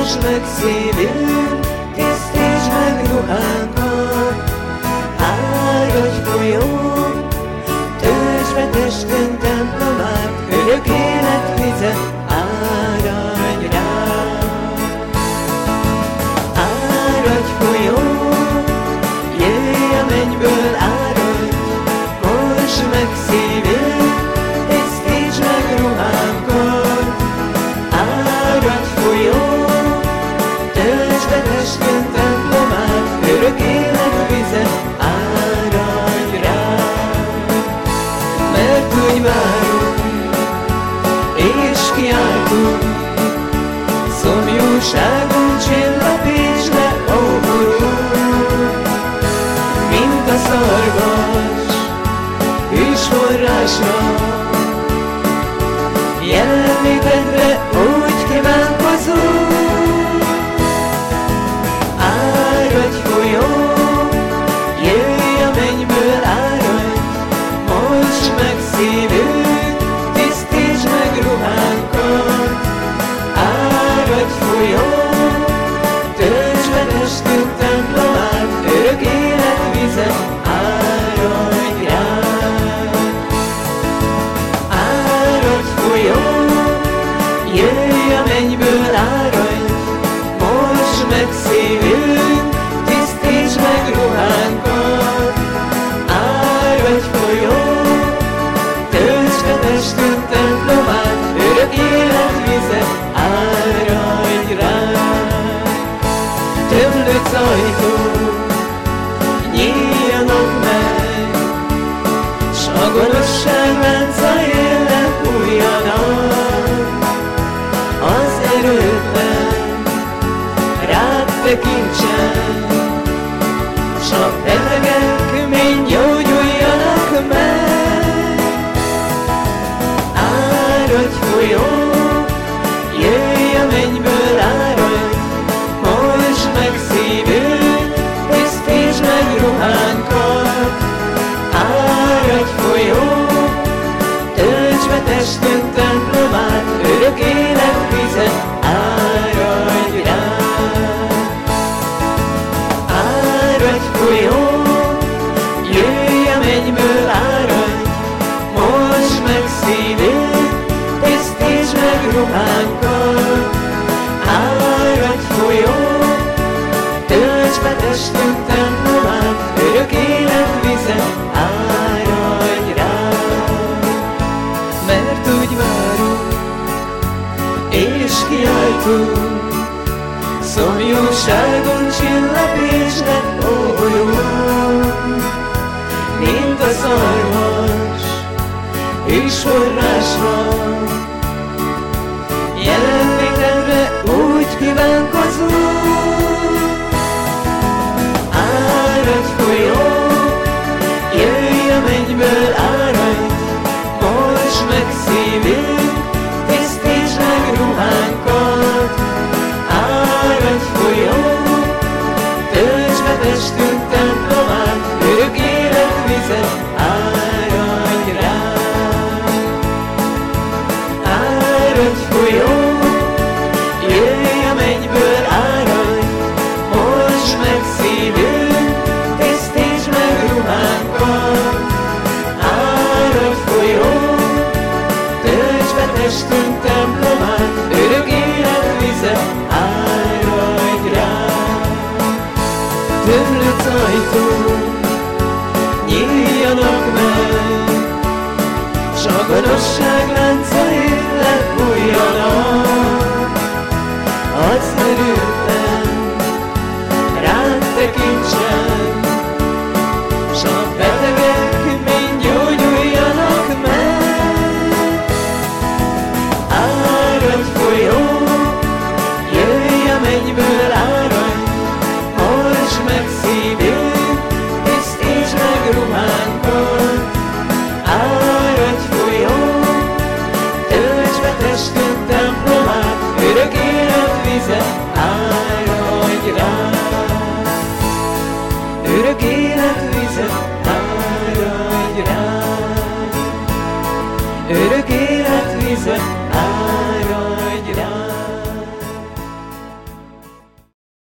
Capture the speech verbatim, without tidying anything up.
Mosd meg szívünk, tisztítsd meg ruhánkat. Áradj folyó, töltsd be testünk templomát, örök élet vize áradj ránk. Áradj folyó, jöjj a mennyből, áradj, mosd meg szívünk, tisztítsd meg ruhánkat. Áradj folyó, töltsd be testünk templomát, örök élet vize áradj ránk. Mert úgy várunk, és kiáltunk, szomjúságunk csillapíts le, ó Urunk. Mint a szarvas, hűs forrásra, jelenlétedre úgy kívánkozunk. Áradj folyó, jöjj a mennyből, áradj, mosd meg szívünk, tisztítsd meg ruhánkat. Áradj folyó, töltsd be testünk templomát, örök élet vize áradj ránk. Áradj folyó, jöjj a mennyből, áradj, mosd meg szívünk, tisztítsd meg ruhánkat. Áradj folyó, töltsd be testünk templomát, örök élet vize áradj ránk. Tömlött ajtók nyíljanak meg, s a gonoszság lánca élen fújjanak. Az erődben rád tekintsen, s a betegek mind gyógyuljanak meg. Áradj folyó, jöjj a mennyből, áradj, mosd meg szívünk, tisztítsd meg ruhánkat. Áradj folyó, töltsd be testünk templomát, örök élet vize áradj ránk. Áradj folyó, jöjj a mennyből, áradj, mosd meg szívünk, tisztítsd meg ruhánkat. Áradj folyó, töltsd be testünk templomát, örök élet vize áradj ránk. Mert úgy várunk, és kiáltunk, szomjúságon csillapíts le, ó Urunk. Mint a szarvas, hűs forrásra,